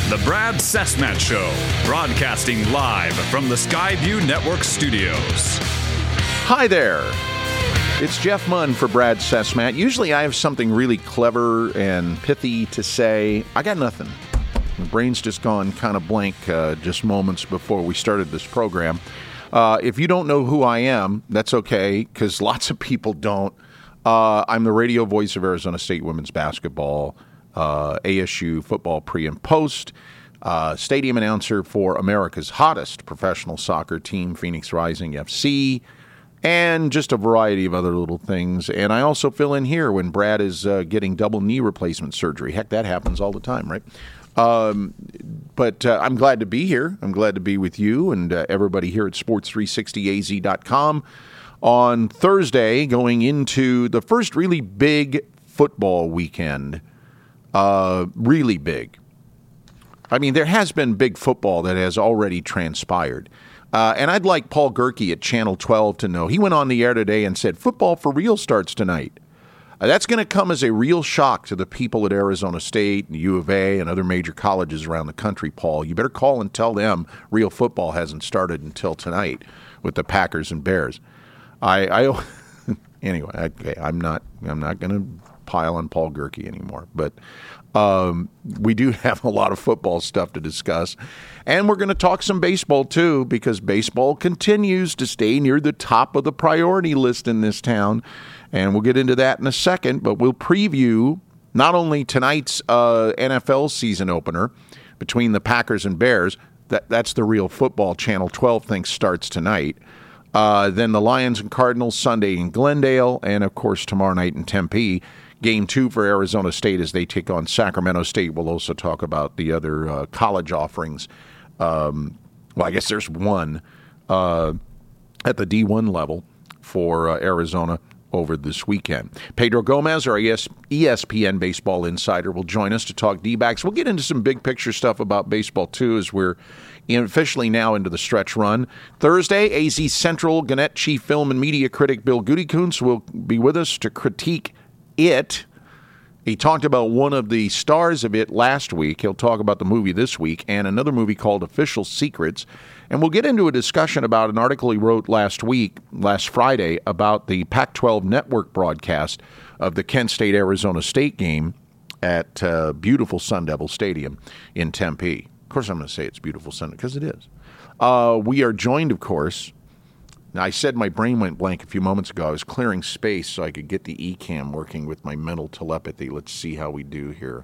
The Brad Cessmat Show, broadcasting live from the Skyview Network studios. Hi there. It's Jeff Munn for Brad Cessmat. Usually I have something really clever and pithy to say. I got nothing. My brain's just gone kind of blank just moments before we started this program. If you don't know who I am, that's okay, because lots of people don't. I'm the radio voice of Arizona State women's basketball, ASU football pre and post, stadium announcer for America's hottest professional soccer team, Phoenix Rising FC, and just a variety of other little things. And I also fill in here when Brad is getting double knee replacement surgery. Heck, that happens all the time, right? But I'm glad to be here. I'm glad to be with you and everybody here at sports360az.com on Thursday, going into the first really big football weekend. Really big. I mean, there has been big football that has already transpired. And I'd like Paul Gerke at Channel 12 to know. He went on the air today and said, football for real starts tonight. That's going to come as a real shock to the people at Arizona State and U of A and other major colleges around the country, Paul. You better call and tell them real football hasn't started until tonight with the Packers and Bears. Anyway, okay, I'm not going to pile on Paul Gerke anymore, but we do have a lot of football stuff to discuss, and we're going to talk some baseball too, because baseball continues to stay near the top of the priority list in this town, and we'll get into that in a second. But we'll preview not only tonight's NFL season opener between the Packers and Bears. That's the real football. Channel 12 thinks starts tonight. Then the Lions and Cardinals Sunday in Glendale, and of course tomorrow night in Tempe. Game 2 for Arizona State as they take on Sacramento State. We'll also talk about the other college offerings. Well, I guess there's one at the D1 level for Arizona over this weekend. Pedro Gomez, our ESPN baseball insider, will join us to talk D-backs. We'll get into some big picture stuff about baseball, too, as we're officially now into the stretch run. Thursday, AZ Central Gannett chief film and media critic Bill Gutekunst will be with us to critique It. He talked about one of the stars of It last week. He'll talk about the movie this week and another movie called Official Secrets. And we'll get into a discussion about an article he wrote last Friday, about the Pac-12 network broadcast of the Kent State-Arizona State game at beautiful Sun Devil Stadium in Tempe. Of course, I'm going to say it's beautiful Sun, because it is. We are joined, of course. Now, I said my brain went blank a few moments ago. I was clearing space so I could get the eCam working with my mental telepathy. Let's see how we do here.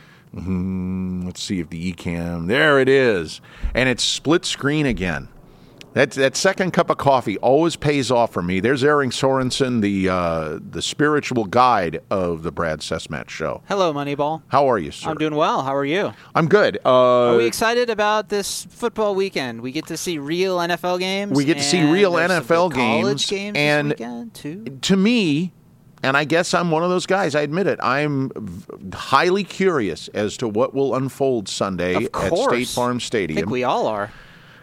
Let's see if the eCam... There it is. And it's split screen again. That second cup of coffee always pays off for me. There's Eric Sorensen, the spiritual guide of the Brad Cessmat Show. Hello, Moneyball. How are you, sir? I'm doing well. How are you? I'm good. Are we excited about this football weekend? We get to see real NFL games. We get to see real NFL games. College games and this weekend, too. To me, and I guess I'm one of those guys, I admit it, I'm highly curious as to what will unfold Sunday at State Farm Stadium. I think we all are.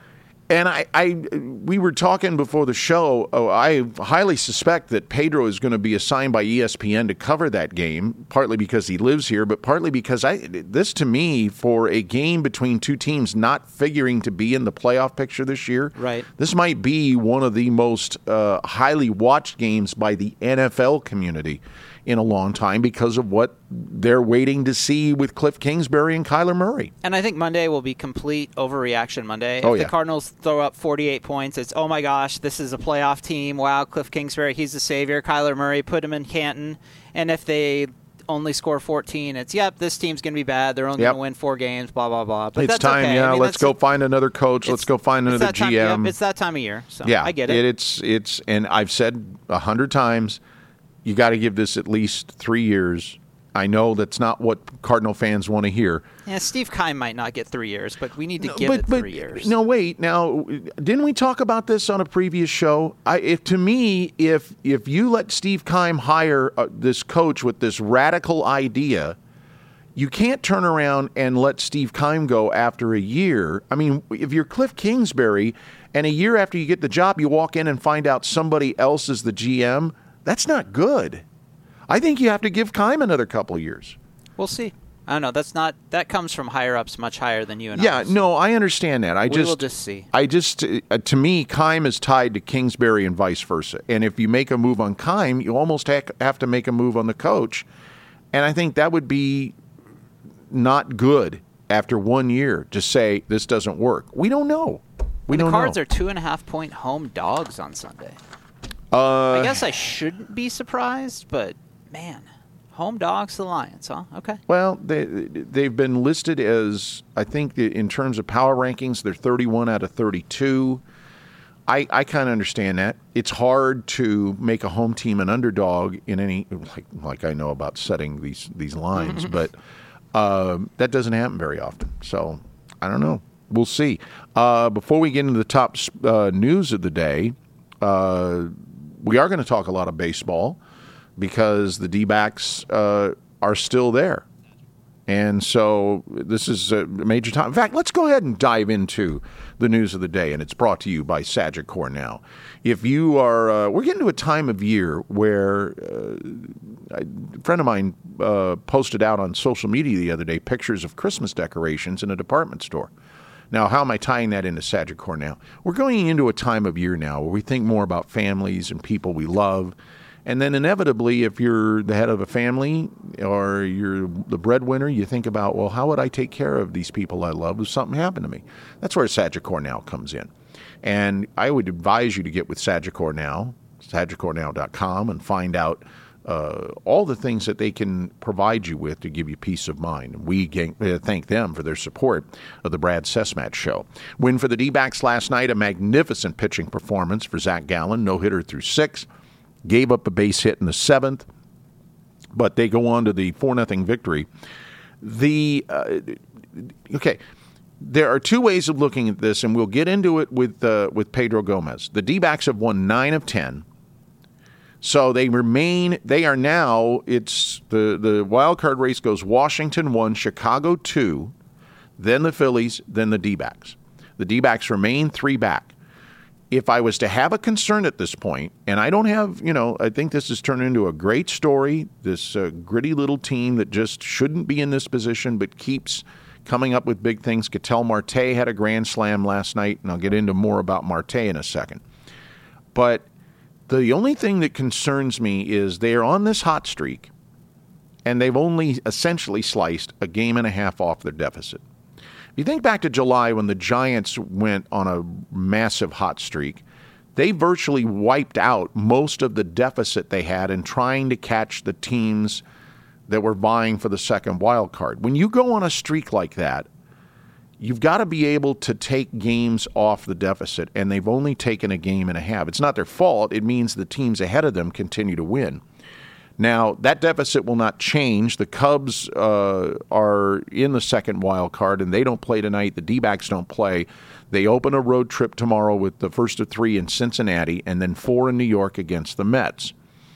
And we were talking before the show. I highly suspect that Pedro is going to be assigned by ESPN to cover that game, partly because he lives here, but partly because this, to me, for a game between two teams not figuring to be in the playoff picture this year, right, this might be one of the most highly watched games by the NFL community in a long time, because of what they're waiting to see with Cliff Kingsbury and Kyler Murray. And I think Monday will be complete overreaction Monday. Oh, if the Cardinals throw up 48 points, it's, oh my gosh, this is a playoff team. Wow, Cliff Kingsbury, he's the savior. Kyler Murray, put him in Canton. And if they only score 14, it's, yep, this team's going to be bad. They're only going to win 4 games, blah, blah, blah. But it's that's time, okay. yeah, let's go find another coach. Let's go find another GM. Yep, it's that time of year, so yeah, I get it. It's and I've said 100 times, you got to give this at least 3 years. I know that's not what Cardinal fans want to hear. Yeah, Steve Keim might not get 3 years, but we need to give it 3 years. No, wait. Now, didn't we talk about this on a previous show? If you let Steve Keim hire this coach with this radical idea, you can't turn around and let Steve Keim go after a year. I mean, if you're Cliff Kingsbury and a year after you get the job, you walk in and find out somebody else is the GM, that's not good. I think you have to give Keim another couple of years. We'll see. I don't know. That comes from higher ups, much higher than you and Yeah, I. no, I understand that. We will just see. To me, Keim is tied to Kingsbury and vice versa. And if you make a move on Keim, you almost have to make a move on the coach. And I think that would be not good after 1 year to say this doesn't work. We don't know. The Cards are 2.5-point home dogs on Sunday. I guess I shouldn't be surprised, but man. Home dogs to the Lions, huh? Okay. Well, they've been listed as, I think, in terms of power rankings, they're 31 out of 32. I kind of understand that. It's hard to make a home team an underdog in any, like I know about setting these lines, but that doesn't happen very often. So I don't know. We'll see. Before we get into the top news of the day, we are going to talk a lot of baseball, because the D-backs are still there. And so this is a major time. In fact, let's go ahead and dive into the news of the day, and it's brought to you by Sagicor Now. If you are, we're getting to a time of year where a friend of mine posted out on social media the other day pictures of Christmas decorations in a department store. Now, how am I tying that into Sagicor Now? We're going into a time of year now where we think more about families and people we love. And then inevitably, if you're the head of a family or you're the breadwinner, you think about, well, how would I take care of these people I love if something happened to me? That's where Sagicor Now comes in. And I would advise you to get with Sagicor Now, sagicornow.com, and find out all the things that they can provide you with to give you peace of mind. We thank them for their support of the Brad Sesmat Show. Win for the D-backs last night, a magnificent pitching performance for Zach Gallen, no-hitter through 6. Gave up a base hit in the 7th, but they go on to the 4-0 victory. There are two ways of looking at this, and we'll get into it with Pedro Gomez. The D-backs have won 9 of 10, so they are now, it's the wild card race goes Washington 1, Chicago 2, then the Phillies, then the D-backs. The D-backs remain 3 back. If I was to have a concern at this point, and I don't have, I think this has turned into a great story, this gritty little team that just shouldn't be in this position but keeps coming up with big things. Ketel Marte had a grand slam last night, and I'll get into more about Marte in a second. But the only thing that concerns me is they are on this hot streak, and they've only essentially sliced a game and a half off their deficit. You think back to July when the Giants went on a massive hot streak, they virtually wiped out most of the deficit they had in trying to catch the teams that were vying for the second wild card. When you go on a streak like that, you've got to be able to take games off the deficit, and they've only taken a game and a half. It's not their fault. It means the teams ahead of them continue to win. Now, that deficit will not change. The Cubs are in the second wild card, and they don't play tonight. The D-backs don't play. They open a road trip tomorrow with the first of 3 in Cincinnati and then 4 in New York against the Mets.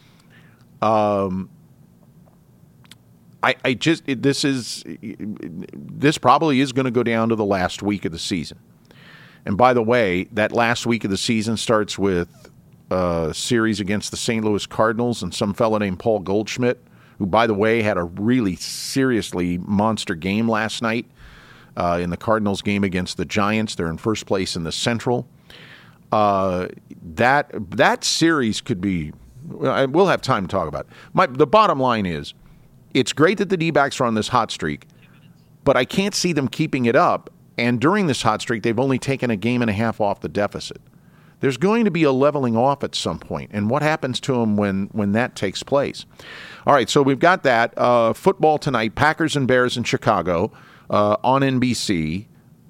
This probably is going to go down to the last week of the season. And by the way, that last week of the season starts with series against the St. Louis Cardinals and some fellow named Paul Goldschmidt, who, by the way, had a really seriously monster game last night in the Cardinals game against the Giants. They're in first place in the Central. That series could be – we'll have time to talk about it. The bottom line is it's great that the D-backs are on this hot streak, but I can't see them keeping it up. And during this hot streak, they've only taken a game and a half off the deficit. There's going to be a leveling off at some point, and what happens to them when that takes place? All right, so we've got that. Football tonight, Packers and Bears in Chicago on NBC.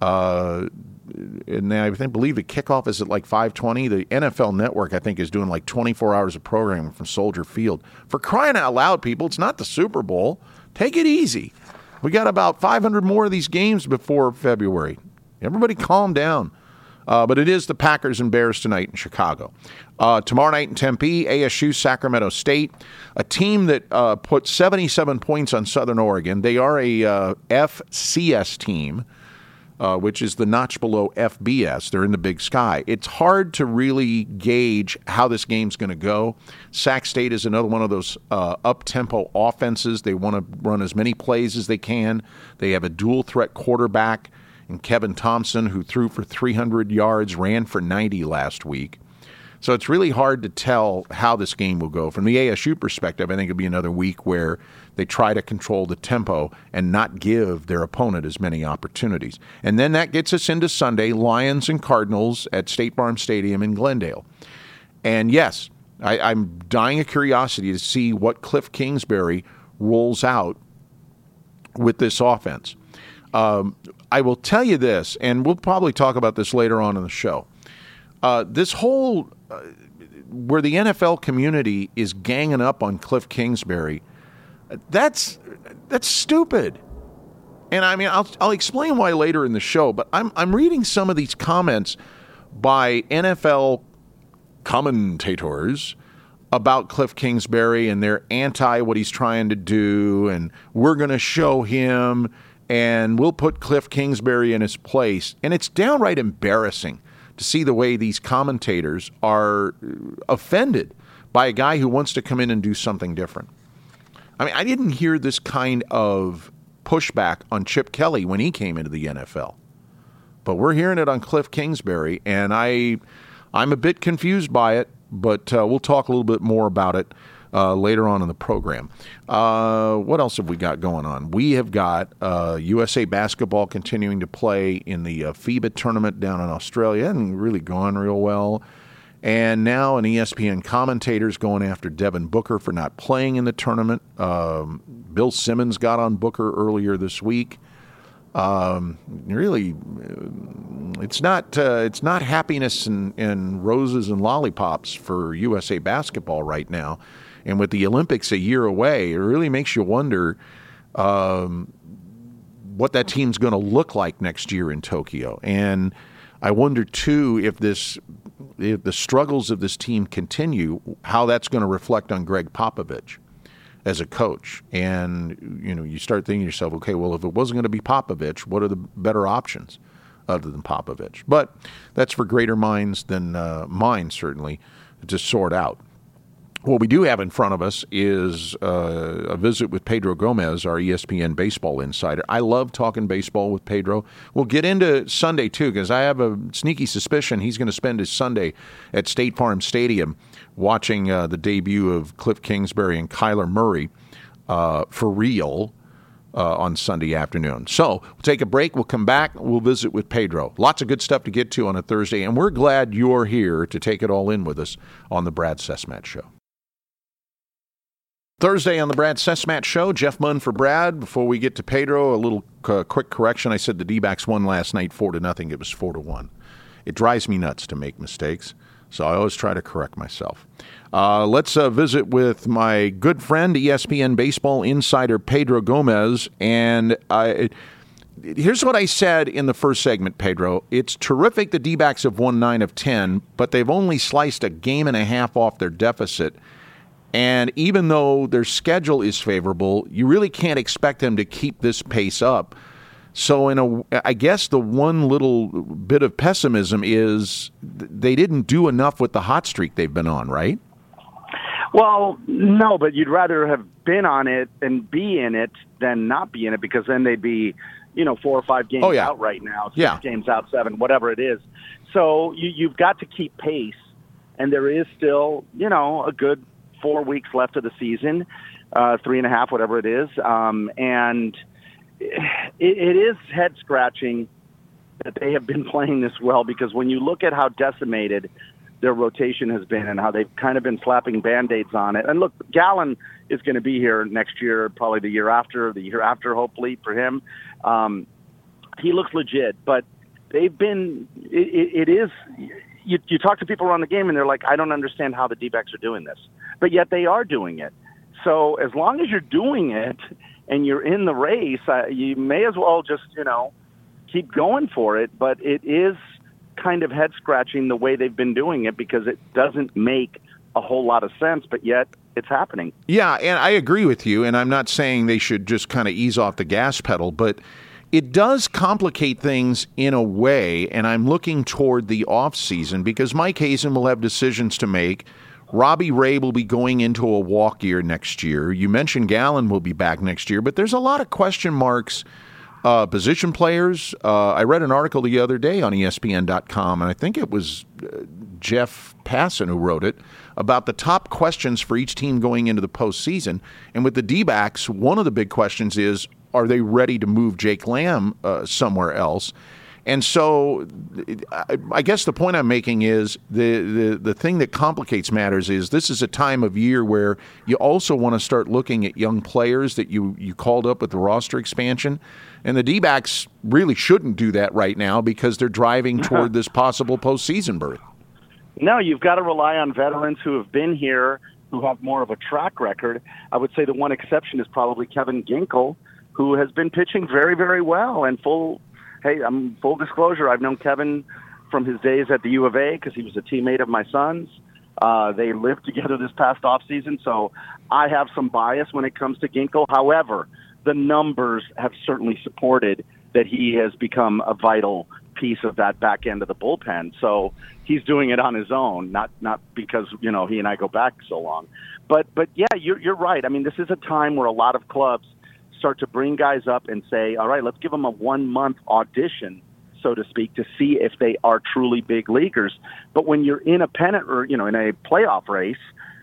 And I believe the kickoff is at like 5:20. The NFL Network, I think, is doing like 24 hours of programming from Soldier Field. For crying out loud, people, it's not the Super Bowl. Take it easy. We got about 500 more of these games before February. Everybody calm down. But it is the Packers and Bears tonight in Chicago. Tomorrow night in Tempe, ASU, Sacramento State, a team that put 77 points on Southern Oregon. They are a FCS team. which is the notch below FBS. They're in the Big Sky. It's hard to really gauge how this game's going to go. Sac State is another one of those up-tempo offenses. They want to run as many plays as they can. They have a dual-threat quarterback in Kevin Thompson, who threw for 300 yards, ran for 90 last week. So it's really hard to tell how this game will go. From the ASU perspective, I think it'll be another week where they try to control the tempo and not give their opponent as many opportunities. And then that gets us into Sunday, Lions and Cardinals at State Farm Stadium in Glendale. And yes, I'm dying of curiosity to see what Cliff Kingsbury rolls out with this offense. I will tell you this, and we'll probably talk about this later on in the show. This whole where the NFL community is ganging up on Cliff Kingsbury, that's stupid. And I mean, I'll explain why later in the show. But I'm reading some of these comments by NFL commentators about Cliff Kingsbury, and they're anti what he's trying to do, and we're going to show him, and we'll put Cliff Kingsbury in his place. And it's downright embarrassing to see the way these commentators are offended by a guy who wants to come in and do something different. I mean, I didn't hear this kind of pushback on Chip Kelly when he came into the NFL. But we're hearing it on Cliff Kingsbury, and I'm a bit confused by it, but we'll talk a little bit more about it later on in the program. What else have we got going on? We have got USA Basketball continuing to play in the FIBA tournament down in Australia, and really going real well. And now an ESPN commentator's going after Devin Booker for not playing in the tournament. Bill Simmons got on Booker earlier this week. Really, it's not happiness and roses and lollipops for USA Basketball right now. And with the Olympics a year away, it really makes you wonder what that team's going to look like next year in Tokyo. And I wonder, too, if the struggles of this team continue, how that's going to reflect on Greg Popovich as a coach. And, you start thinking to yourself, okay, well, if it wasn't going to be Popovich, what are the better options other than Popovich? But that's for greater minds than mine, certainly, to sort out. What we do have in front of us is a visit with Pedro Gomez, our ESPN baseball insider. I love talking baseball with Pedro. We'll get into Sunday, too, because I have a sneaky suspicion he's going to spend his Sunday at State Farm Stadium watching the debut of Cliff Kingsbury and Kyler Murray for real on Sunday afternoon. So we'll take a break. We'll come back. We'll visit with Pedro. Lots of good stuff to get to on a Thursday, and we're glad you're here to take it all in with us on the Brad Sesmat Show. Thursday on the Brad Sesmat Show, Jeff Munn for Brad. Before we get to Pedro, a little quick correction. I said the D-backs won last night 4-0. It was 4-1. It drives me nuts to make mistakes, so I always try to correct myself. Let's visit with my good friend, ESPN baseball insider Pedro Gomez. And here's what I said in the first segment, Pedro. It's terrific the D-backs have won 9 of 10, but they've only sliced a game and a half off their deficit. And even though their schedule is favorable, you really can't expect them to keep this pace up. So I guess the one little bit of pessimism is they didn't do enough with the hot streak they've been on, right? Well, no, but you'd rather have been on it and be in it than not be in it, because then they'd be, 4 or 5 games out right now, 6 games out, 7, whatever it is. So you've got to keep pace, and there is still, a good 4 weeks left of the season, 3.5, whatever it is. And it is head-scratching that they have been playing this well, because when you look at how decimated their rotation has been and how they've kind of been slapping Band-Aids on it. And look, Gallen is going to be here next year, probably the year after, hopefully, for him. He looks legit, but they've been – it is – you talk to people around the game, and they're like, I don't understand how the D-backs are doing this. But yet they are doing it. So as long as you're doing it and you're in the race, you may as well just, keep going for it. But it is kind of head-scratching the way they've been doing it, because it doesn't make a whole lot of sense, but yet it's happening. Yeah, and I agree with you, and I'm not saying they should just kind of ease off the gas pedal, but it does complicate things in a way, and I'm looking toward the offseason because Mike Hazen will have decisions to make. Robbie Ray will be going into a walk year next year. You mentioned Gallen will be back next year, but there's a lot of question marks. Position players. I read an article the other day on ESPN.com, and I think it was Jeff Passan who wrote it, about the top questions for each team going into the postseason. And with the D-backs, one of the big questions is, are they ready to move Jake Lamb somewhere else? And so I guess the point I'm making is the thing that complicates matters is this is a time of year where you also want to start looking at young players that you called up with the roster expansion. And the D-backs really shouldn't do that right now because they're driving toward this possible postseason berth. No, you've got to rely on veterans who have been here, who have more of a track record. I would say the one exception is probably Kevin Ginkel, who has been pitching very, very well. And full disclosure, I've known Kevin from his days at the U of A because he was a teammate of my son's. They lived together this past offseason, so I have some bias when it comes to Ginkel. However, the numbers have certainly supported that he has become a vital piece of that back end of the bullpen. So he's doing it on his own, not because, he and I go back so long. But yeah, you're right. I mean, this is a time where a lot of clubs start to bring guys up and say, all right, let's give them a 1-month audition, so to speak, to see if they are truly big leaguers. But when you're in a pennant or, in a playoff race,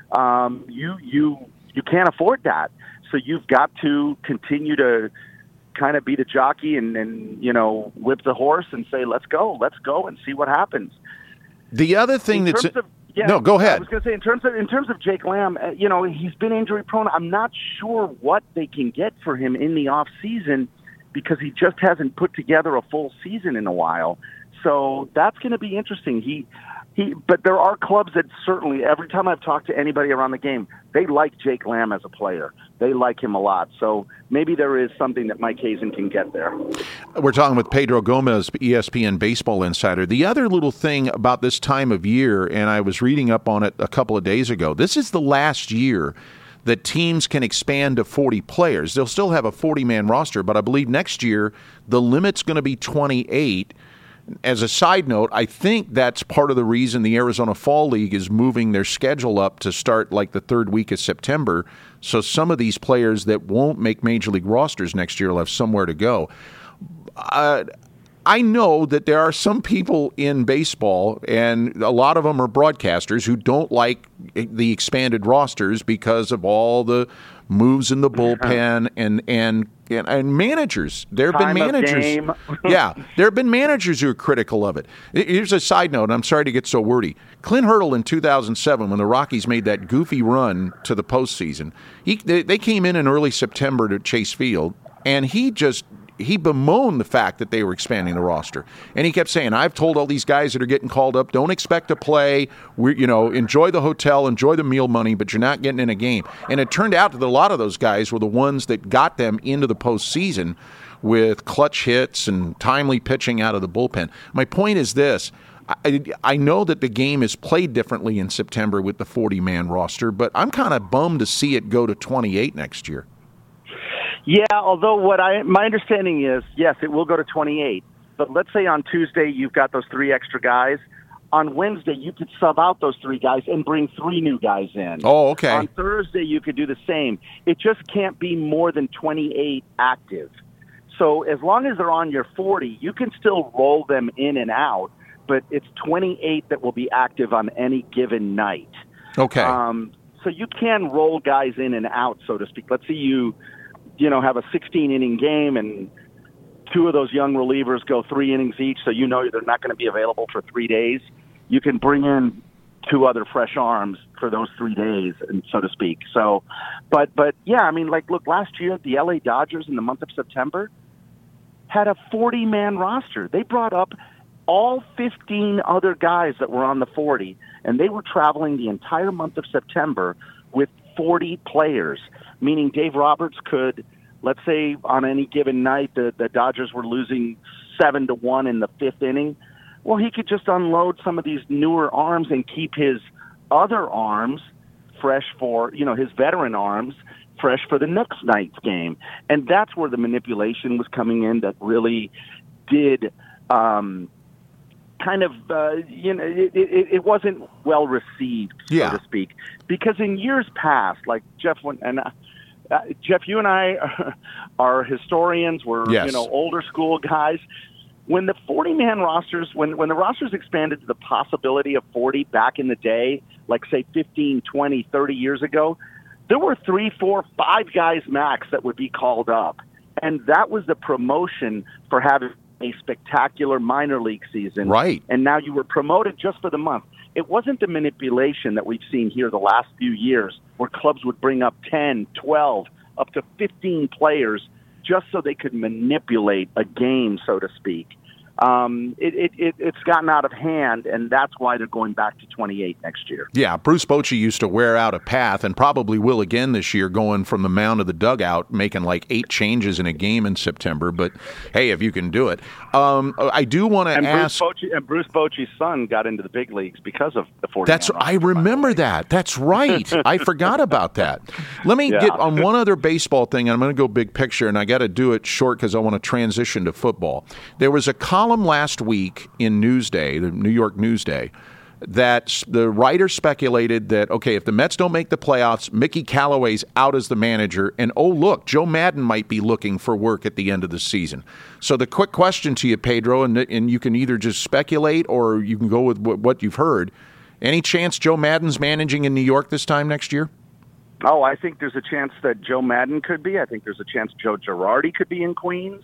you can't afford that. So you've got to continue to kind of be the jockey and whip the horse and say, let's go and see what happens. The other thing go ahead. I was going to say, in terms of Jake Lamb, he's been injury prone. I'm not sure what they can get for him in the off season because he just hasn't put together a full season in a while. So that's going to be interesting. But there are clubs that certainly, every time I've talked to anybody around the game, they like Jake Lamb as a player. They like him a lot. So maybe there is something that Mike Hazen can get there. We're talking with Pedro Gomez, ESPN baseball insider. The other little thing about this time of year, and I was reading up on it a couple of days ago, this is the last year that teams can expand to 40 players. They'll still have a 40-man roster, but I believe next year the limit's going to be 28. As a side note, I think that's part of the reason the Arizona Fall League is moving their schedule up to start like the third week of September. So some of these players that won't make Major League rosters next year will have somewhere to go. I know that there are some people in baseball, and a lot of them are broadcasters, who don't like the expanded rosters because of all the moves in the bullpen and managers. There have been managers. Yeah, there have been managers who are critical of it. Here's a side note, and I'm sorry to get so wordy. Clint Hurdle in 2007, when the Rockies made that goofy run to the postseason, they came in early September to Chase Field, and he bemoaned the fact that they were expanding the roster. And he kept saying, I've told all these guys that are getting called up, don't expect to play. Enjoy the hotel, enjoy the meal money, but you're not getting in a game. And it turned out that a lot of those guys were the ones that got them into the postseason with clutch hits and timely pitching out of the bullpen. My point is this. I know that the game is played differently in September with the 40-man roster, but I'm kind of bummed to see it go to 28 next year. Yeah, although my understanding is, yes, it will go to 28. But let's say on Tuesday you've got those 3 extra guys. On Wednesday you could sub out those 3 guys and bring 3 new guys in. Oh, okay. On Thursday you could do the same. It just can't be more than 28 active. So as long as they're on your 40, you can still roll them in and out, but it's 28 that will be active on any given night. Okay. So you can roll guys in and out, so to speak. Let's see you have a 16-inning game and 2 of those young relievers go 3 innings each, so they're not going to be available for 3 days. You can bring in 2 other fresh arms for those 3 days, and so to speak. So, but yeah, I mean, look, last year the LA Dodgers in the month of September had a 40-man roster. They brought up all 15 other guys that were on the 40, and they were traveling the entire month of September with 40 players, meaning Dave Roberts could, let's say on any given night, the Dodgers were losing 7-1 in the 5th inning. Well, he could just unload some of these newer arms and keep his other arms fresh for, his veteran arms fresh for the Knicks Knights game. And that's where the manipulation was coming in that really did it wasn't well received, so to speak. Because in years past, like Jeff, Jeff, you and I are historians. We're older school guys. When the 40-man rosters, when the rosters expanded to the possibility of 40 back in the day, like say 15, 20, 30 years ago, there were 3, 4, 5 guys max that would be called up. And that was the promotion for having a spectacular minor league season. Right. And now you were promoted just for the month. It wasn't the manipulation that we've seen here the last few years where clubs would bring up 10, 12, up to 15 players just so they could manipulate a game, so to speak. It's gotten out of hand, and that's why they're going back to 28 next year. Yeah, Bruce Bochy used to wear out a path, and probably will again this year, going from the mound to the dugout, making like 8 changes in a game in September. But hey, if you can do it, I do want to ask. Bruce Bochy's son got into the big leagues because of the 40. I remember that. That's right. I forgot about that. Let me get on one other baseball thing. I'm going to go big picture, and I got to do it short because I want to transition to football. There was a column last week in Newsday, the New York Newsday, that the writer speculated that, okay, if the Mets don't make the playoffs, Mickey Callaway's out as the manager, and oh, look, Joe Maddon might be looking for work at the end of the season. So the quick question to you, Pedro, and you can either just speculate or you can go with what you've heard. Any chance Joe Maddon's managing in New York this time next year? Oh, I think there's a chance that Joe Maddon could be. I think there's a chance Joe Girardi could be in Queens.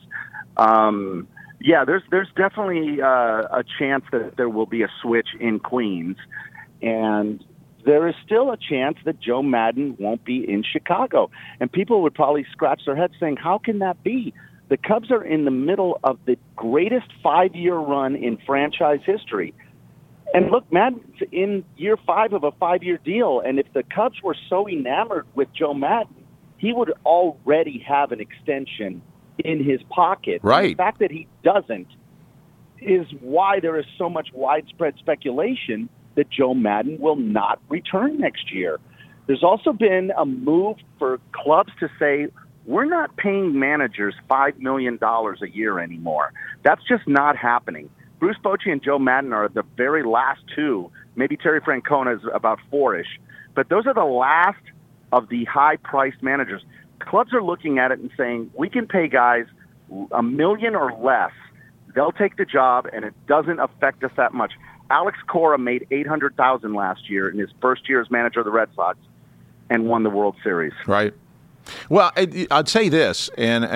Yeah, there's definitely a chance that there will be a switch in Queens, and there is still a chance that Joe Maddon won't be in Chicago. And people would probably scratch their heads saying, how can that be? The Cubs are in the middle of the greatest 5-year run in franchise history. And look, Maddon's in year 5 of a 5-year deal, and if the Cubs were so enamored with Joe Maddon, he would already have an extension in his pocket. Right. And the fact that he doesn't is why there is so much widespread speculation that Joe Maddon will not return next year. There's also been a move for clubs to say, we're not paying managers $5 million a year anymore. That's just not happening. Bruce Bochy and Joe Maddon are the very last 2. Maybe Terry Francona is about 4-ish. But those are the last of the high-priced managers. Clubs are looking at it and saying, we can pay guys $1 million or less. They'll take the job, and it doesn't affect us that much. Alex Cora made $800,000 last year in his first year as manager of the Red Sox and won the World Series. Right. Well, I'd say this, and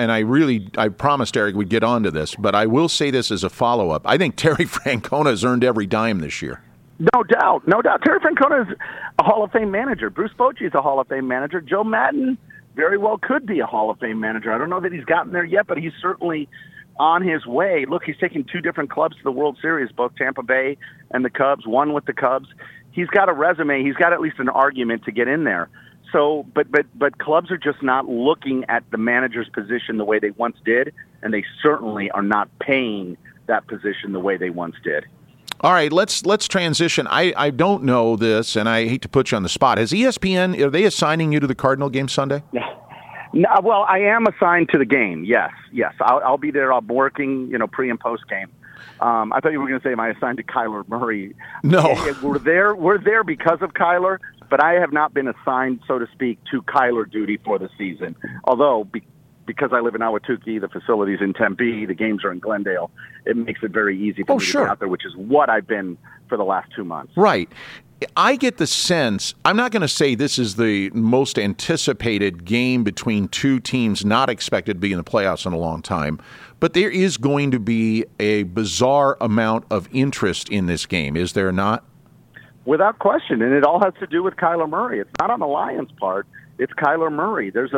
I promised Eric we'd get onto this, but I will say this as a follow-up. I think Terry Francona has earned every dime this year. No doubt. Terry Francona is a Hall of Fame manager. Bruce Bochy is a Hall of Fame manager. Joe Maddon very well could be a Hall of Fame manager. I don't know that he's gotten there yet, but he's certainly on his way. Look, he's taken 2 different clubs to the World Series, both Tampa Bay and the Cubs, one with the Cubs. He's got a resume. He's got at least an argument to get in there. So, but clubs are just not looking at the manager's position the way they once did, and they certainly are not paying that position the way they once did. All right, let's transition. I don't know this, and I hate to put you on the spot. Has ESPN, are they assigning you to the Cardinal game Sunday? No, well, I am assigned to the game. Yes. I'll be there. I'm working, pre and post game. I thought you were going to say, am I assigned to Kyler Murray? No, we're there because of Kyler, but I have not been assigned, so to speak, to Kyler duty for the season. Although because I live in Ahwatukee, the facility's in Tempe, the games are in Glendale, it makes it very easy for me to get out there, which is what I've been for the last 2 months. Right. I get the sense, I'm not going to say this is the most anticipated game between 2 teams not expected to be in the playoffs in a long time, but there is going to be a bizarre amount of interest in this game, is there not? Without question, and it all has to do with Kyler Murray. It's not on the Lions' part, it's Kyler Murray. There's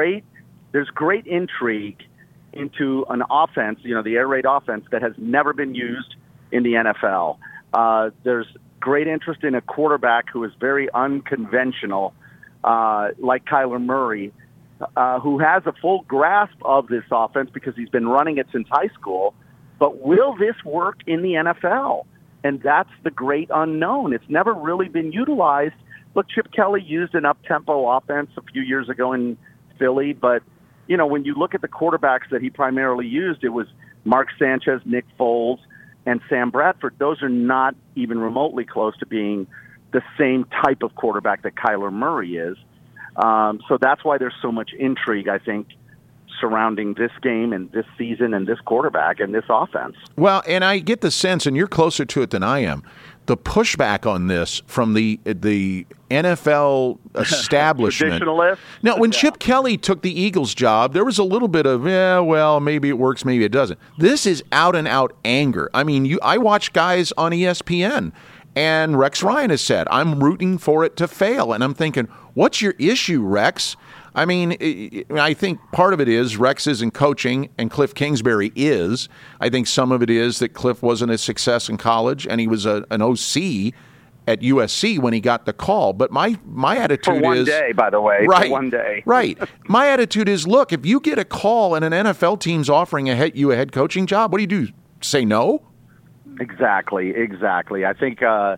great intrigue into an offense, the air raid offense that has never been used in the NFL. There's great interest in a quarterback who is very unconventional, like Kyler Murray, who has a full grasp of this offense because he's been running it since high school. But will this work in the NFL? And that's the great unknown. It's never really been utilized. Look, Chip Kelly used an up-tempo offense a few years ago in Philly, but, when you look at the quarterbacks that he primarily used, it was Mark Sanchez, Nick Foles, and Sam Bradford. Those are not even remotely close to being the same type of quarterback that Kyler Murray is. So that's why there's so much intrigue, I think, surrounding this game and this season and this quarterback and this offense. Well, and I get the sense, and you're closer to it than I am, the pushback on this from the NFL establishment. Traditionalist? Now, when Chip Kelly took the Eagles job, there was a little bit of, well, maybe it works, maybe it doesn't. This is out-and-out anger. I mean, I watch guys on ESPN, and Rex Ryan has said, I'm rooting for it to fail. And I'm thinking, what's your issue, Rex? I mean, I think part of it is Rex isn't coaching and Cliff Kingsbury is. I think some of it is that Cliff wasn't a success in college and he was an OC at USC when he got the call. But my attitude is... For one day, by the way. Right. For one day. Right. My attitude is, look, if you get a call and an NFL team's offering you a head coaching job, what do? Say no? Exactly. I think...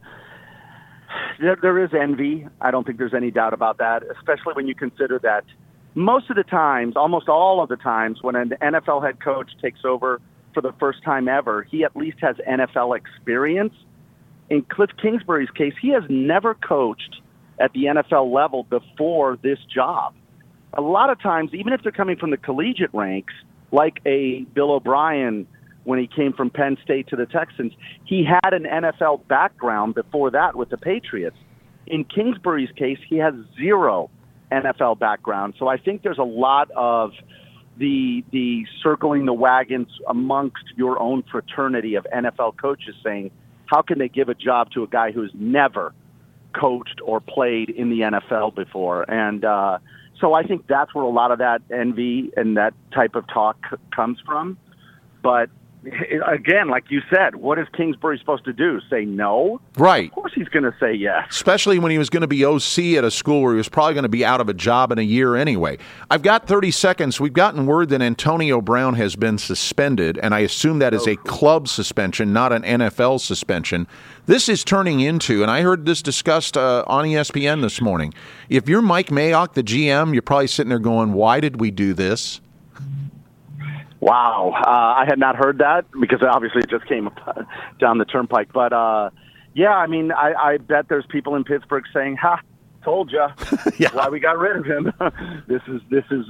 There is envy. I don't think there's any doubt about that, especially when you consider that most of the times, almost all of the times, when an NFL head coach takes over for the first time ever, he at least has NFL experience. In Cliff Kingsbury's case, he has never coached at the NFL level before this job. A lot of times, even if they're coming from the collegiate ranks, like a Bill O'Brien when he came from Penn State to the Texans, he had an NFL background before that with the Patriots. In Kingsbury's case, he has zero NFL background. So I think there's a lot of the circling the wagons amongst your own fraternity of NFL coaches saying, how can they give a job to a guy who's never coached or played in the NFL before? And so I think that's where a lot of that envy and that type of talk comes from. But again, like you said, what is Kingsbury supposed to do? Say no? Right. Of course he's going to say yes. Especially when he was going to be OC at a school where he was probably going to be out of a job in a year anyway. I've got 30 seconds. We've gotten word that Antonio Brown has been suspended, and I assume that is a club suspension, not an NFL suspension. This is turning into, and I heard this discussed on ESPN this morning, if you're Mike Mayock, the GM, you're probably sitting there going, why did we do this? Wow. I had not heard that because obviously it just came down the turnpike. But, yeah, I mean, I bet there's people in Pittsburgh saying, ha, told ya. Yeah. Why we got rid of him. This is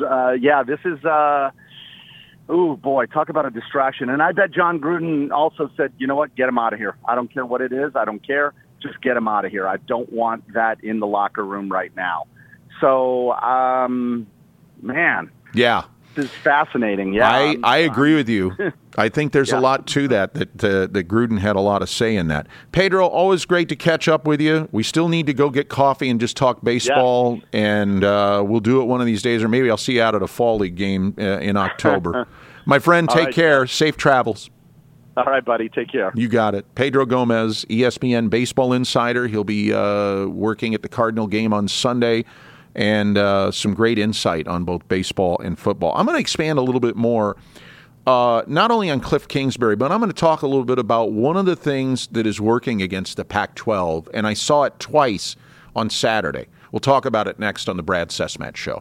oh, boy, talk about a distraction. And I bet John Gruden also said, you know what, get him out of here. I don't care what it is. I don't care. Just get him out of here. I don't want that in the locker room right now. So, man. Yeah. Is fascinating. Yeah, I agree with you. I think there's a lot to that Gruden had a lot of say in that. Pedro, always great to catch up with you. We still need to go get coffee and just talk baseball, and we'll do it one of these days, or maybe I'll see you out at a Fall League game in October. My friend, take care. Safe travels. All right, buddy. Take care. You got it. Pedro Gomez, ESPN Baseball Insider. He'll be working at the Cardinal game on Sunday. And some great insight on both baseball and football. I'm going to expand a little bit more, not only on Cliff Kingsbury, but I'm going to talk a little bit about one of the things that is working against the Pac-12, and I saw it twice on Saturday. We'll talk about it next on the Brad Sesmat Show.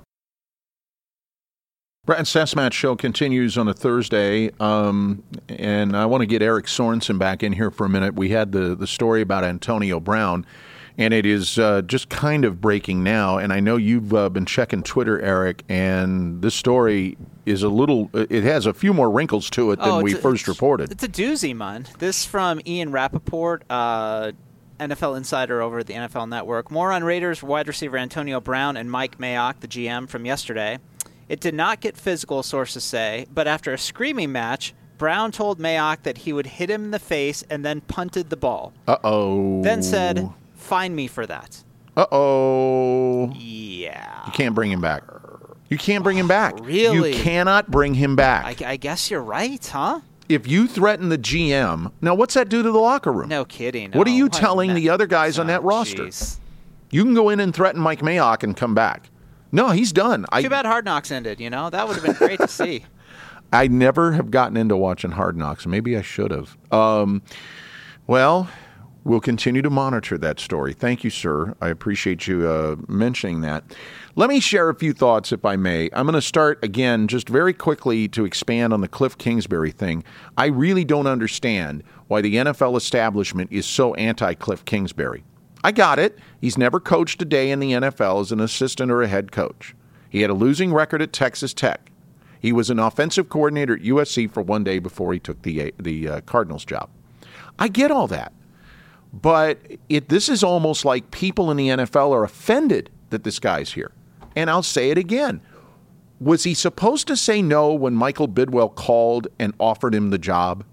Brad Sesmat Show continues on a Thursday, and I want to get Eric Sorensen back in here for a minute. We had the story about Antonio Brown. And it is just kind of breaking now. And I know you've been checking Twitter, Eric, and this story is it has a few more wrinkles to it than we first reported. It's a doozy, man. This from Ian Rappaport, NFL insider over at the NFL Network. More on Raiders wide receiver Antonio Brown and Mike Mayock, the GM, from yesterday. It did not get physical, sources say, but after a screaming match, Brown told Mayock that he would hit him in the face and then punted the ball. Uh-oh. Then said, "Find me for that." Uh-oh. Yeah. You can't bring him back. You can't bring him back. Really? You cannot bring him back. I guess you're right, huh? If you threaten the GM, now what's that do to the locker room? No kidding. No. What are you telling the other guys on that roster? Geez. You can go in and threaten Mike Mayock and come back. No, he's done. Too bad Hard Knocks ended, That would have been great to see. I never have gotten into watching Hard Knocks. Maybe I should have. Well, We'll continue to monitor that story. Thank you, sir. I appreciate you mentioning that. Let me share a few thoughts, if I may. I'm going to start, again, just very quickly to expand on the Cliff Kingsbury thing. I really don't understand why the NFL establishment is so anti-Cliff Kingsbury. I got it. He's never coached a day in the NFL as an assistant or a head coach. He had a losing record at Texas Tech. He was an offensive coordinator at USC for one day before he took the Cardinals job. I get all that. But this is almost like people in the NFL are offended that this guy's here. And I'll say it again. Was he supposed to say no when Michael Bidwell called and offered him the job?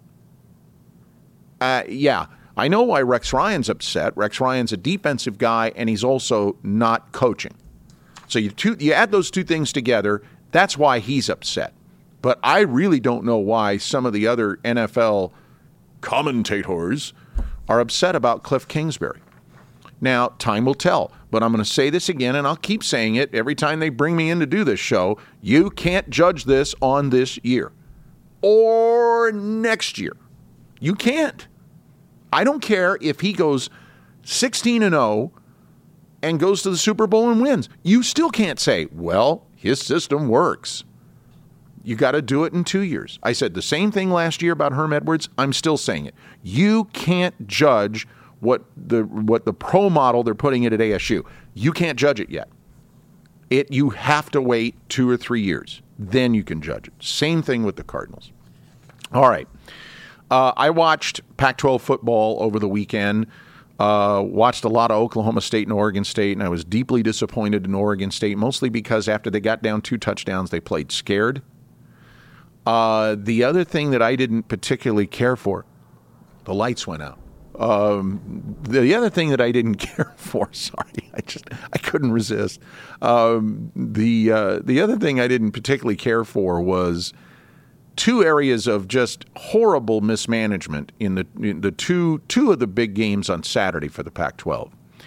Yeah. I know why Rex Ryan's upset. Rex Ryan's a defensive guy, and he's also not coaching. So you add those two things together, that's why he's upset. But I really don't know why some of the other NFL commentators are upset about Cliff Kingsbury. Now, time will tell, but I'm going to say this again, and I'll keep saying it every time they bring me in to do this show. You can't judge this on this year or next year. You can't. I don't care if he goes 16-0 and goes to the Super Bowl and wins. You still can't say, well, his system works. You got to do it in 2 years. I said the same thing last year about Herm Edwards. I'm still saying it. You can't judge what the pro model they're putting it at ASU. You can't judge it yet. You have to wait 2 or 3 years. Then you can judge it. Same thing with the Cardinals. All right. I watched Pac-12 football over the weekend. Watched a lot of Oklahoma State and Oregon State, and I was deeply disappointed in Oregon State, mostly because after they got down 2 touchdowns, they played scared. The other thing that I didn't particularly care for, the lights went out. The other thing that I didn't care for, sorry, I couldn't resist. The other thing I didn't particularly care for was 2 areas of just horrible mismanagement in the two of the big games on Saturday for the Pac-12.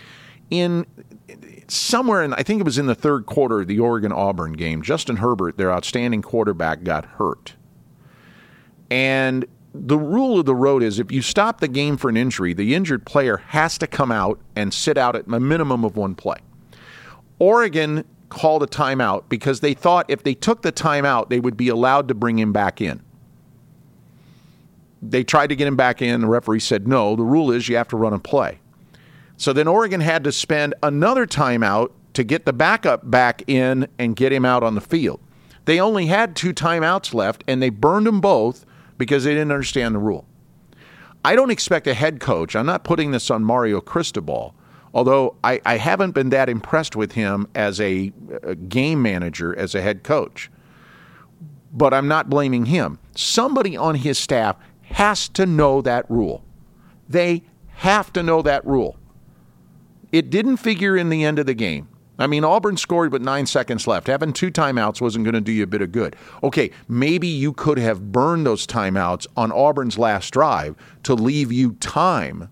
Somewhere I think it was in the third quarter of the Oregon-Auburn game, Justin Herbert, their outstanding quarterback, got hurt. And the rule of the road is if you stop the game for an injury, the injured player has to come out and sit out at a minimum of 1 play. Oregon called a timeout because they thought if they took the timeout, they would be allowed to bring him back in. They tried to get him back in. The referee said, no, the rule is you have to run a play. So then Oregon had to spend another timeout to get the backup back in and get him out on the field. They only had 2 timeouts left, and they burned them both because they didn't understand the rule. I don't expect a head coach. I'm not putting this on Mario Cristobal, although I haven't been that impressed with him as a game manager, as a head coach. But I'm not blaming him. Somebody on his staff has to know that rule. They have to know that rule. It didn't figure in the end of the game. I mean, Auburn scored with 9 seconds left. Having 2 timeouts wasn't going to do you a bit of good. Okay, maybe you could have burned those timeouts on Auburn's last drive to leave you time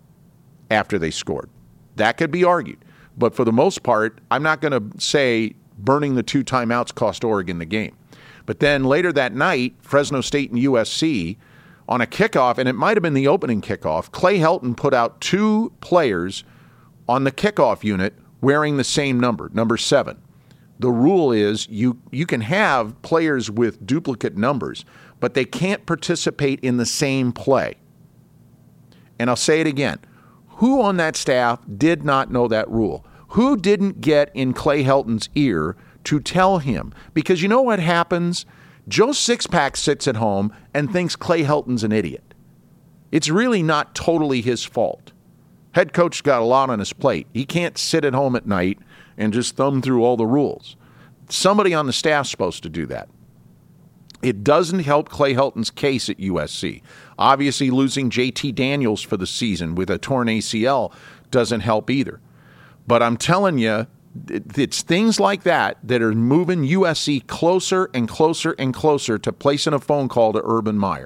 after they scored. That could be argued. But for the most part, I'm not going to say burning the 2 timeouts cost Oregon the game. But then later that night, Fresno State and USC, on a kickoff, and it might have been the opening kickoff, Clay Helton put out 2 players on the kickoff unit wearing the same number, number 7. The rule is you can have players with duplicate numbers, but they can't participate in the same play. And I'll say it again. Who on that staff did not know that rule? Who didn't get in Clay Helton's ear to tell him? Because you know what happens? Joe Sixpack sits at home and thinks Clay Helton's an idiot. It's really not totally his fault. Head coach got a lot on his plate. He can't sit at home at night and just thumb through all the rules. Somebody on the staff's supposed to do that. It doesn't help Clay Helton's case at USC. Obviously, losing JT Daniels for the season with a torn ACL doesn't help either. But I'm telling you, it's things like that that are moving USC closer and closer and closer to placing a phone call to Urban Meyer.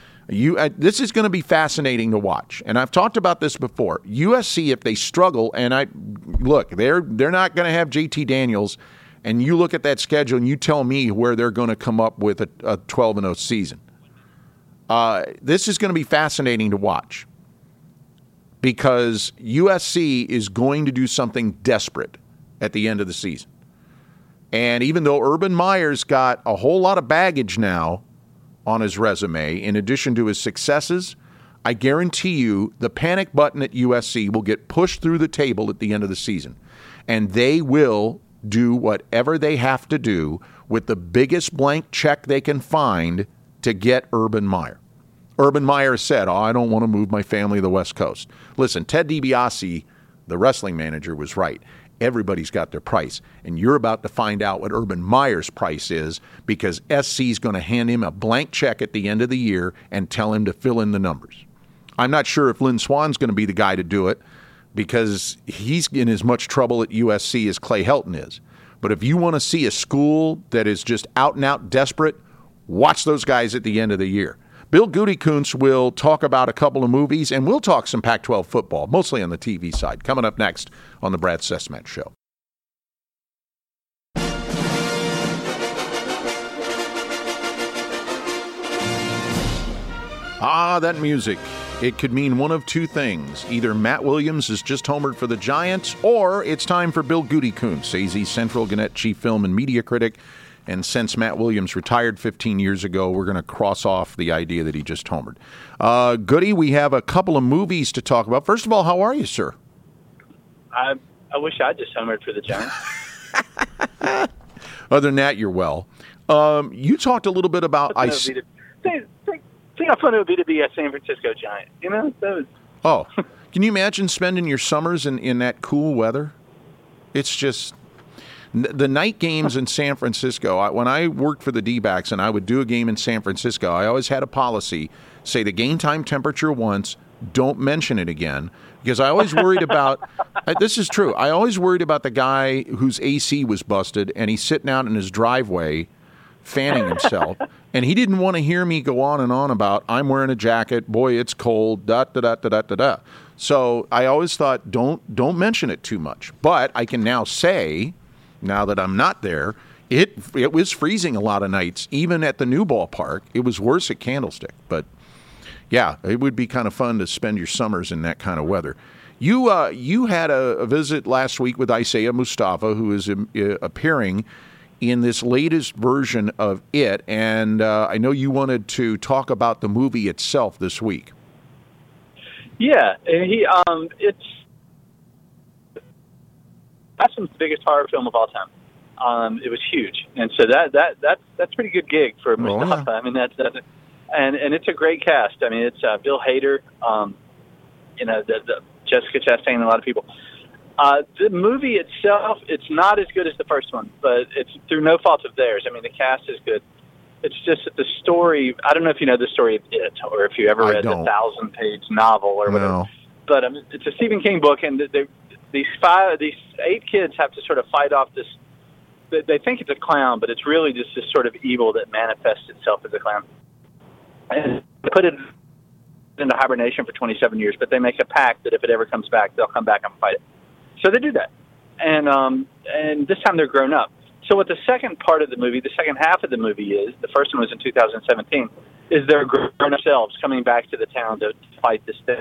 This is going to be fascinating to watch, and I've talked about this before. USC, if they struggle, and they're not going to have JT Daniels, and you look at that schedule and you tell me where they're going to come up with a 12-0 season. This is going to be fascinating to watch. because USC is going to do something desperate at the end of the season. And even though Urban Meyer's got a whole lot of baggage now on his resume, in addition to his successes, I guarantee you the panic button at USC will get pushed through the table at the end of the season. And they will do whatever they have to do with the biggest blank check they can find to get Urban Meyer. Urban Meyer said, I don't want to move my family to the West Coast. Listen, Ted DiBiase, the wrestling manager, was right. Everybody's got their price. And you're about to find out what Urban Meyer's price is, because SC's going to hand him a blank check at the end of the year and tell him to fill in the numbers. I'm not sure if Lynn Swan's going to be the guy to do it, because he's in as much trouble at USC as Clay Helton is. But if you want to see a school that is just out and out desperate, watch those guys at the end of the year. Bill Gutekunst will talk about a couple of movies, and we'll talk some Pac-12 football, mostly on the TV side, coming up next on the Brad Sesmat Show. That music. It could mean one of two things. Either Matt Williams has just homered for the Giants, or it's time for Bill Gutekunst, AZ Central Gannett chief film and media critic. And since Matt Williams retired 15 years ago, we're going to cross off the idea that he just homered. Goody, we have a couple of movies to talk about. First of all, how are you, sir? I wish I just homered for the Giants. Other than that, you're well. You talked a little bit about... Think how fun it would be to be a San Francisco Giant. You know? Oh, can you imagine spending your summers in that cool weather? It's just... The night games in San Francisco, when I worked for the D-backs and I would do a game in San Francisco, I always had a policy, say the game time temperature once, don't mention it again, because I always worried about, this is true, I always worried about the guy whose AC was busted and he's sitting out in his driveway fanning himself, and he didn't want to hear me go on and on about, I'm wearing a jacket, boy, it's cold, da-da-da-da-da-da. So I always thought, don't mention it too much. But I can now say... Now that I'm not there, it was freezing a lot of nights. Even at the new ballpark, it was worse at Candlestick. But, yeah, it would be kind of fun to spend your summers in that kind of weather. You had a visit last week with Isaiah Mustafa, who is appearing in this latest version of It. And I know you wanted to talk about the movie itself this week. Yeah, and that's the biggest horror film of all time. It was huge, and so that's a pretty good gig for Mustafa. Yeah. I mean, that's and it's a great cast. I mean, it's Bill Hader, the Jessica Chastain, a lot of people. The movie itself, it's not as good as the first one, but it's through no fault of theirs. I mean, the cast is good. It's just that the story. I don't know if you know the story of It, or if you ever read the 1,000-page novel or whatever. No. But it's a Stephen King book, and these 8 kids have to sort of fight off this. They think it's a clown, but it's really just this sort of evil that manifests itself as a clown. And they put it into hibernation for 27 years, but they make a pact that if it ever comes back, they'll come back and fight it. So they do that, and this time they're grown up. So what the second part of the movie, the second half of the movie is, the first one was in 2017, is they're grown-up selves coming back to the town to fight this thing.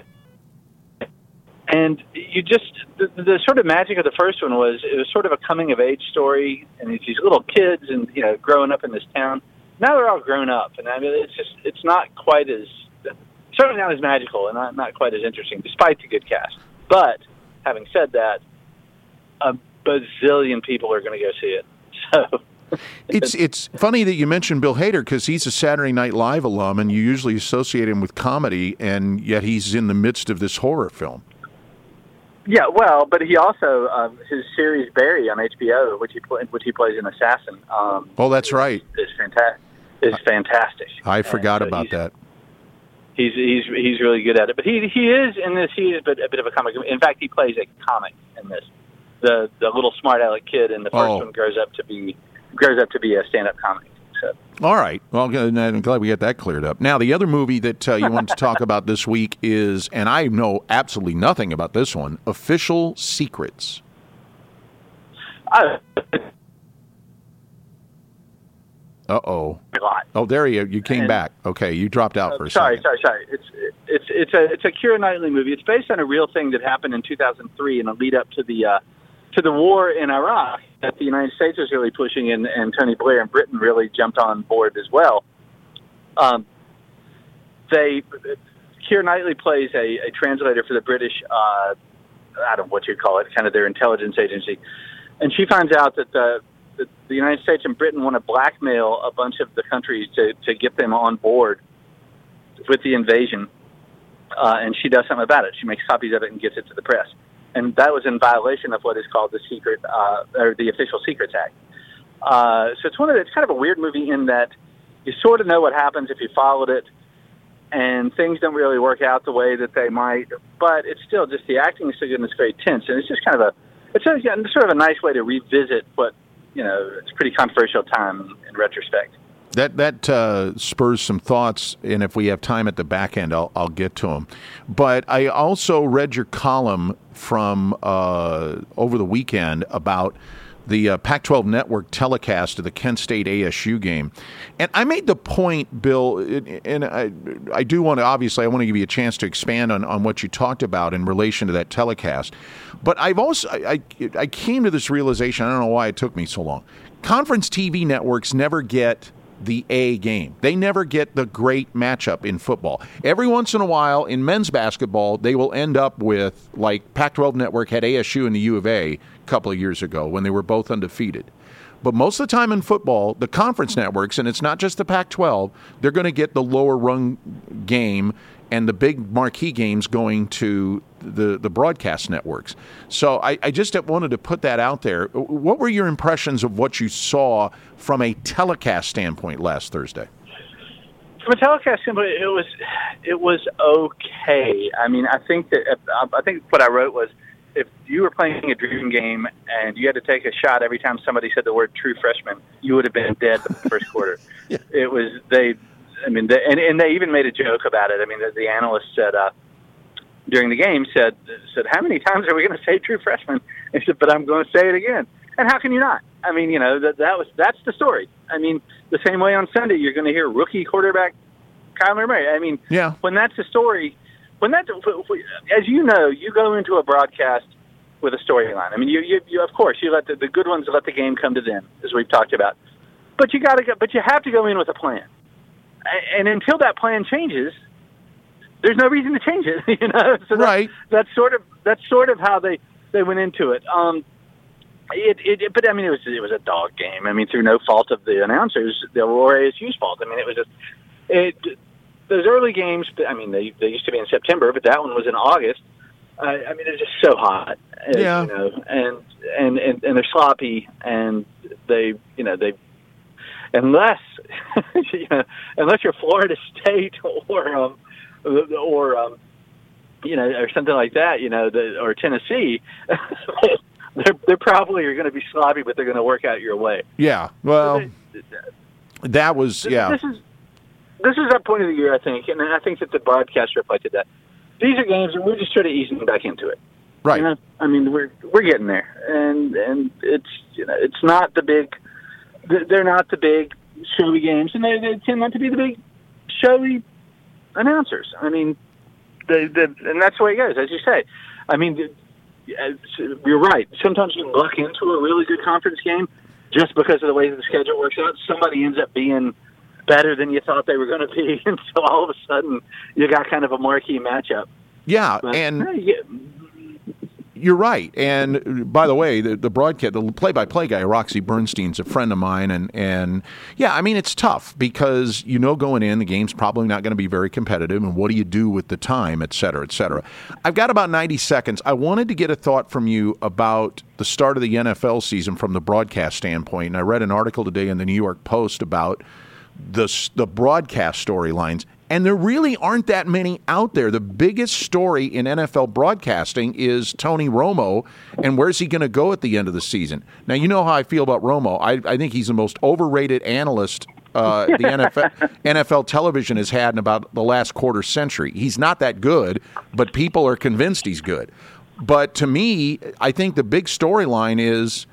And you just, the sort of magic of the first one was, it was sort of a coming-of-age story, and it's these little kids and, growing up in this town. Now they're all grown up, and I mean, it's not quite as, certainly not as magical and not quite as interesting, despite the good cast. But, having said that, a bazillion people are going to go see it. So... It's funny that you mentioned Bill Hader, because he's a Saturday Night Live alum, and you usually associate him with comedy, and yet he's in the midst of this horror film. Yeah, well, but he also his series Barry on HBO, which he plays an assassin. That's right. Is fantastic. I forgot about that. He's really good at it, but he is in this. He is a bit of a comic. In fact, he plays a comic in this. The little smart aleck kid in the first one grows up to be a stand-up comic. So. All right. Well, I'm glad we got that cleared up. Now, the other movie that you wanted to talk about this week is, and I know absolutely nothing about this one, Official Secrets. Uh-oh. A lot. Oh, there you came back. Okay, you dropped out for a second. Sorry. It's a Keira Knightley movie. It's based on a real thing that happened in 2003 in a lead up to the war in Iraq that the United States was really pushing, and Tony Blair and Britain really jumped on board as well. Keira Knightley plays a translator for the British, I don't know what you'd call it, kind of their intelligence agency. And she finds out that the United States and Britain want to blackmail a bunch of the countries to get them on board with the invasion. And she does something about it. She makes copies of it and gets it to the press. And that was in violation of what is called the secret, or the Official Secrets Act. So it's kind of a weird movie in that you sort of know what happens if you followed it, and things don't really work out the way that they might, but it's still just the acting is so good and it's very tense, and it's just kind of it's sort of a nice way to revisit what, it's a pretty controversial time in retrospect. That spurs some thoughts, and if we have time at the back end, I'll get to them. But I also read your column from over the weekend about the Pac-12 Network telecast of the Kent State ASU game. And I made the point, Bill, and I do want to, obviously, I want to give you a chance to expand on what you talked about in relation to that telecast. But I've also, I came to this realization, I don't know why it took me so long. Conference TV networks never get the A game. They never get the great matchup in football. Every once in a while, in men's basketball, they will end up with, like Pac-12 Network had ASU and the U of A a couple of years ago when they were both undefeated. But most of the time in football, the conference networks, and it's not just the Pac-12, they're going to get the lower rung game and the big marquee games going to the broadcast networks. So I just wanted to put that out there. What were your impressions of what you saw from a telecast standpoint last Thursday? From a telecast standpoint, it was okay. I mean, I think what I wrote was, if you were playing a dream game and you had to take a shot every time somebody said the word true freshman, you would have been dead the first quarter. Yeah. It was and they even made a joke about it. I mean, the analyst said during the game said, how many times are we going to say true freshman? He said, but I'm going to say it again. And how can you not? I mean, that's the story. I mean, the same way on Sunday you're going to hear rookie quarterback Kyler Murray. I mean, yeah. When that's the story. As you know, you go into a broadcast with a storyline. I mean, you of course you let the good ones let the game come to them, as we've talked about. But you have to go in with a plan. And until that plan changes, there's no reason to change it. So right. That's sort of how they went into it. But I mean, it was a dog game. I mean, through no fault of the announcers, or ASU's fault. I mean, it was just those early games, I mean, they used to be in September, but that one was in August. I mean, they're just so hot, yeah. And they're sloppy, and they unless you're Florida State or something like that, or Tennessee, they're probably are going to be sloppy, but they're going to work out your way. Yeah, well, that was This is our point of the year, I think, and I think that the broadcast reflected that. These are games, and we're just sort of easing back into it. Right. I mean, we're getting there, and it's not the big. They're not the big showy games, and they tend not to be the big showy announcers. I mean, and that's the way it goes, as you say. I mean, you're right. Sometimes you luck into a really good conference game just because of the way the schedule works out. Somebody ends up being better than you thought they were going to be, and so all of a sudden you got kind of a marquee matchup. Yeah, you're right. And by the way, the broadcast, the play-by-play guy, Roxy Bernstein's a friend of mine, and yeah, I mean, it's tough because going in, the game's probably not going to be very competitive, and what do you do with the time, et cetera, et cetera. I've got about 90 seconds. I wanted to get a thought from you about the start of the NFL season from the broadcast standpoint, and I read an article today in the New York Post about the broadcast storylines, and there really aren't that many out there. The biggest story in NFL broadcasting is Tony Romo, and where's he going to go at the end of the season? Now, you know how I feel about Romo. I think he's the most overrated analyst the NFL television has had in about the last quarter century. He's not that good, but people are convinced he's good. But to me, I think the big storyline is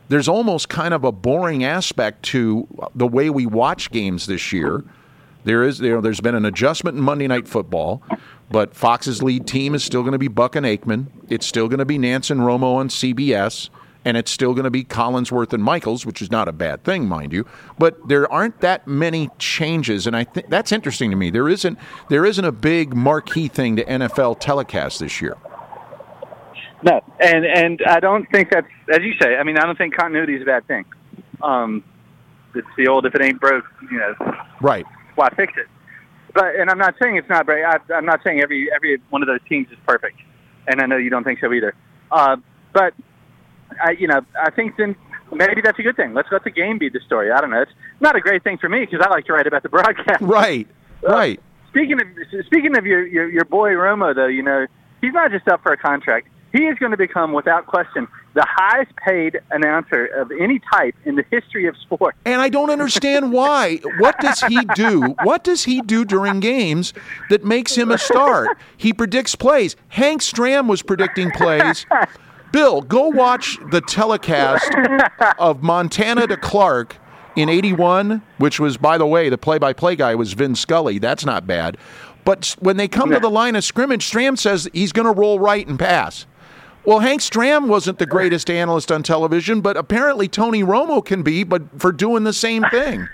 there's almost kind of a boring aspect to the way we watch games this year. There's been an adjustment in Monday Night Football, but Fox's lead team is still going to be Buck and Aikman. It's still going to be Nance and Romo on CBS, and it's still going to be Collinsworth and Michaels, which is not a bad thing, mind you. But there aren't that many changes, and I think that's interesting to me. There isn't a big marquee thing to NFL telecast this year. No, and I don't think that's, as you say, I mean, I don't think continuity is a bad thing. It's the old, if it ain't broke, right. Why fix it? And I'm not saying it's not great. I'm not saying every one of those teams is perfect, and I know you don't think so either. But I think then maybe that's a good thing. Let's let the game be the story. I don't know. It's not a great thing for me because I like to write about the broadcast. Right. Right. Speaking of your boy Romo, though, he's not just up for a contract. He is going to become, without question, the highest-paid announcer of any type in the history of sports. And I don't understand why. What does he do? What does he do during games that makes him a star? He predicts plays. Hank Stram was predicting plays. Bill, go watch the telecast of Montana to Clark in '81, which was, by the way, the play-by-play guy was Vin Scully. That's not bad. But when they come to the line of scrimmage, Stram says he's going to roll right and pass. Well, Hank Stram wasn't the greatest analyst on television, but apparently Tony Romo can be, but for doing the same thing.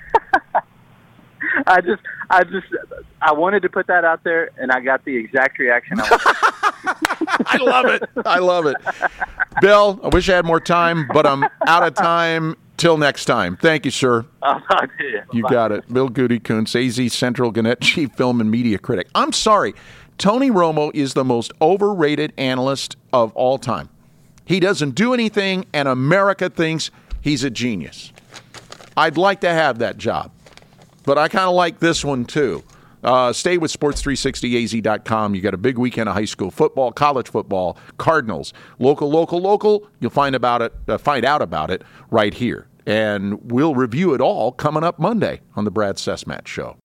I wanted to put that out there, and I got the exact reaction I wanted. I love it. I love it. Bill, I wish I had more time, but I'm out of time. Till next time. Thank you, sir. I'll talk to you. You got it. Bill Gutekunst, AZ Central Gannett, Chief Film and Media Critic. I'm sorry. Tony Romo is the most overrated analyst of all time. He doesn't do anything, and America thinks he's a genius. I'd like to have that job, but I kind of like this one, too. Stay with sports360az.com. You got a big weekend of high school football, college football, Cardinals, local. You'll find out about it right here. And we'll review it all coming up Monday on the Brad Sesmat Show.